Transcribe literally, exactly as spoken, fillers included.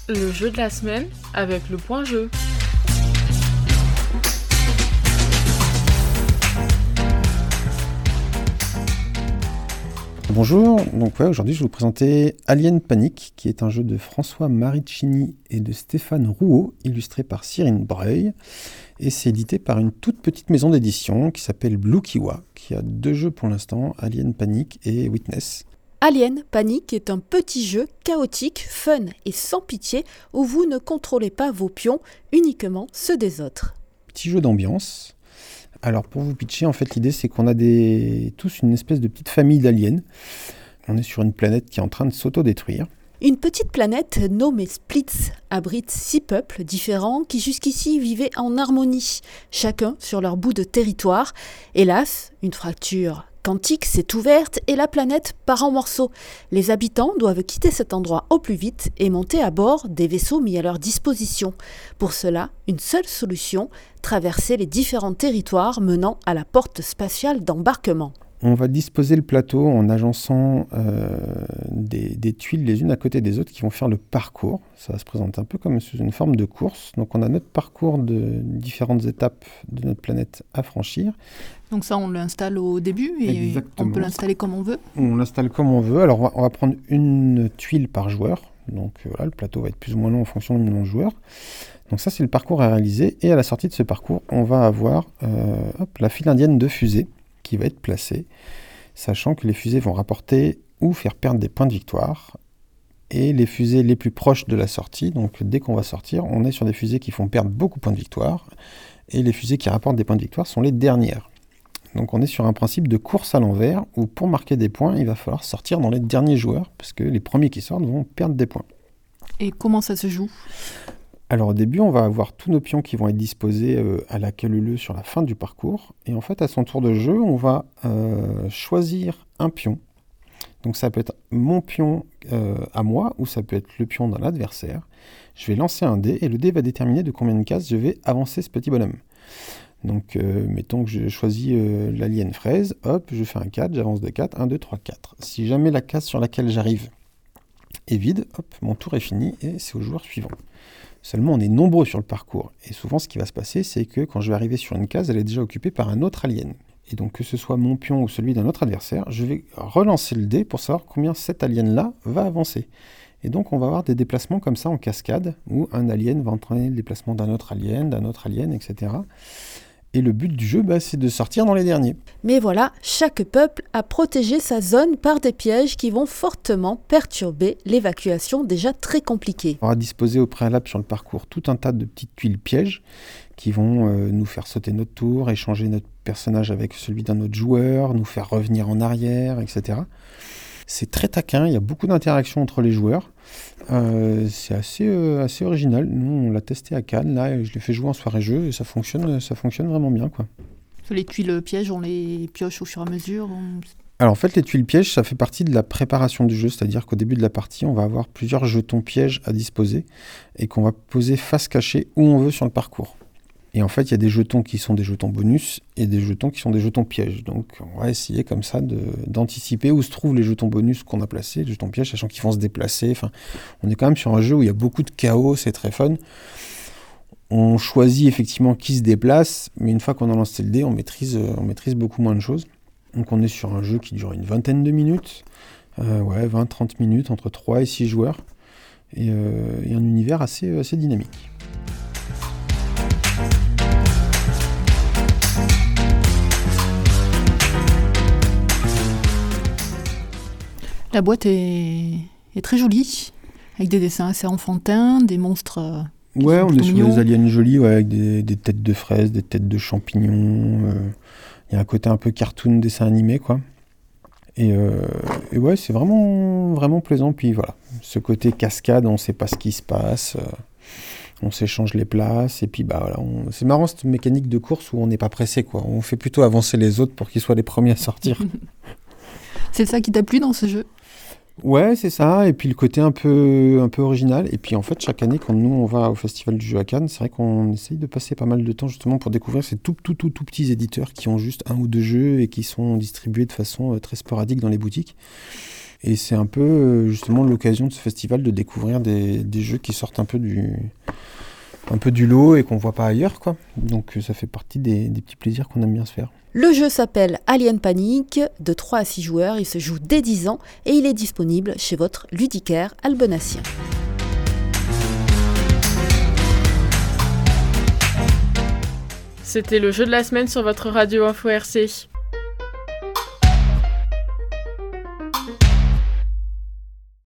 Le jeu de la semaine avec le point jeu. Bonjour, donc ouais, aujourd'hui je vais vous présenter Alien Panic, qui est un jeu de François Maricini et de Stéphane Rouault, illustré par Cyrine Breuil, et c'est édité par une toute petite maison d'édition qui s'appelle Blue Kiwa, qui a deux jeux pour l'instant, Alien Panic et Witness. Alien Panic est un petit jeu chaotique, fun et sans pitié, où vous ne contrôlez pas vos pions, uniquement ceux des autres. Petit jeu d'ambiance. Alors pour vous pitcher, en fait l'idée c'est qu'on a des... tous une espèce de petite famille d'aliens. On est sur une planète qui est en train de s'auto-détruire. Une petite planète nommée Splits abrite six peuples différents qui jusqu'ici vivaient en harmonie, chacun sur leur bout de territoire. Hélas, une fracture quantique s'est ouverte et la planète part en morceaux. Les habitants doivent quitter cet endroit au plus vite et monter à bord des vaisseaux mis à leur disposition. Pour cela, une seule solution, traverser les différents territoires menant à la porte spatiale d'embarquement. On va disposer le plateau en agençant euh, des, des tuiles les unes à côté des autres qui vont faire le parcours. Ça va se présenter un peu comme sous une forme de course. Donc on a notre parcours de différentes étapes de notre planète à franchir. Donc ça, on l'installe au début et Exactement. On peut l'installer comme on veut. On l'installe comme on veut. Alors on va, on va prendre une tuile par joueur. Donc voilà, le plateau va être plus ou moins long en fonction du nombre de joueurs. Donc ça, c'est le parcours à réaliser. Et à la sortie de ce parcours, on va avoir euh, hop, la file indienne de fusée qui va être placée, sachant que les fusées vont rapporter ou faire perdre des points de victoire. Et les fusées les plus proches de la sortie, donc dès qu'on va sortir, on est sur des fusées qui font perdre beaucoup de points de victoire. Et les fusées qui rapportent des points de victoire sont les dernières. Donc on est sur un principe de course à l'envers, où pour marquer des points, il va falloir sortir dans les derniers joueurs, parce que les premiers qui sortent vont perdre des points. Et comment ça se joue ? Alors au début, on va avoir tous nos pions qui vont être disposés euh, à la queue leu-leu sur la fin du parcours. Et en fait, à son tour de jeu, on va euh, choisir un pion. Donc ça peut être mon pion euh, à moi, ou ça peut être le pion d'un adversaire. Je vais lancer un dé, et le dé va déterminer de combien de cases je vais avancer ce petit bonhomme. Donc euh, mettons que je choisis euh, l'alien fraise, hop, je fais un quatre, j'avance de quatre, un, deux, trois, quatre. Si jamais la case sur laquelle j'arrive est vide, hop, mon tour est fini, et c'est au joueur suivant. Seulement, on est nombreux sur le parcours. Et souvent, ce qui va se passer, c'est que quand je vais arriver sur une case, elle est déjà occupée par un autre alien. Et donc, que ce soit mon pion ou celui d'un autre adversaire, je vais relancer le dé pour savoir combien cet alien-là va avancer. Et donc, on va avoir des déplacements comme ça en cascade, où un alien va entraîner le déplacement d'un autre alien, d'un autre alien, et cetera. Et le but du jeu, bah, c'est de sortir dans les derniers. Mais voilà, chaque peuple a protégé sa zone par des pièges qui vont fortement perturber l'évacuation déjà très compliquée. On va disposer au préalable sur le parcours tout un tas de petites tuiles pièges qui vont euh, nous faire sauter notre tour, échanger notre personnage avec celui d'un autre joueur, nous faire revenir en arrière, et cetera. C'est très taquin, il y a beaucoup d'interactions entre les joueurs. Euh, c'est assez, euh, assez original. Nous, on l'a testé à Cannes, là, et je l'ai fait jouer en soirée-jeu, et ça fonctionne, ça fonctionne vraiment bien, quoi. Les tuiles pièges, on les pioche au fur et à mesure on... Alors en fait, les tuiles pièges, ça fait partie de la préparation du jeu, c'est-à-dire qu'au début de la partie, on va avoir plusieurs jetons pièges à disposer, et qu'on va poser face cachée où on veut sur le parcours. Et en fait, il y a des jetons qui sont des jetons bonus et des jetons qui sont des jetons pièges. Donc, on va essayer comme ça de, d'anticiper où se trouvent les jetons bonus qu'on a placés, les jetons pièges, sachant qu'ils vont se déplacer. Enfin, on est quand même sur un jeu où il y a beaucoup de chaos, c'est très fun. On choisit effectivement qui se déplace, mais une fois qu'on a lancé le dé, on maîtrise, on maîtrise beaucoup moins de choses. Donc, on est sur un jeu qui dure une vingtaine de minutes, euh, ouais, vingt à trente minutes, entre trois et six joueurs, et, euh, et un univers assez, assez dynamique. La boîte est, est très jolie, avec des dessins assez enfantins, des monstres. Euh, ouais, on est sur mignons. Des aliens jolis, ouais, avec des, des têtes de fraises, des têtes de champignons. Il euh, y a un côté un peu cartoon, dessin animé, quoi. Et, euh, et ouais, c'est vraiment, vraiment plaisant. Puis voilà, ce côté cascade, on ne sait pas ce qui se passe. Euh, on s'échange les places. Et puis bah voilà, on... c'est marrant cette mécanique de course où on n'est pas pressé, quoi. On fait plutôt avancer les autres pour qu'ils soient les premiers à sortir. C'est ça qui t'a plu dans ce jeu ? Ouais, c'est ça, et puis le côté un peu, un peu original. Et puis en fait, chaque année, quand nous, on va au Festival du jeu à Cannes, c'est vrai qu'on essaye de passer pas mal de temps justement pour découvrir ces tout, tout, tout, tout petits éditeurs qui ont juste un ou deux jeux et qui sont distribués de façon euh, très sporadique dans les boutiques. Et c'est un peu euh, justement l'occasion de ce festival de découvrir des, des jeux qui sortent un peu du, un peu du lot et qu'on voit pas ailleurs, quoi. Donc ça fait partie des, des petits plaisirs qu'on aime bien se faire. Le jeu s'appelle Alien Panic, de trois à six joueurs, il se joue dès dix ans et il est disponible chez votre ludicaire albenassien. C'était le jeu de la semaine sur votre radio Info R C.